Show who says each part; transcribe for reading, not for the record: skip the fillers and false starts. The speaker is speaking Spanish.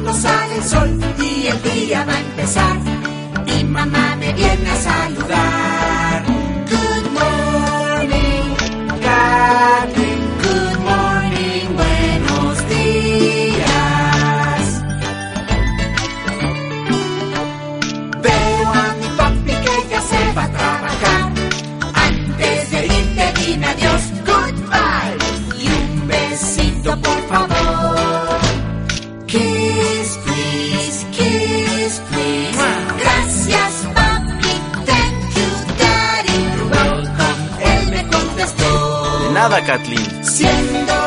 Speaker 1: no sale el sol y el día va a empezar. Mi mamá me viene a saludar. Good morning, Kathleen. Good morning, buenos días. Veo a mi papi que ya se va a trabajar. Antes de irte dime adiós, goodbye. Y un besito por favor. Kiss, please, kiss, please. Gracias, papi, thank you, daddy. You're welcome, él me contestó.
Speaker 2: De nada, Kathleen.
Speaker 1: Siendo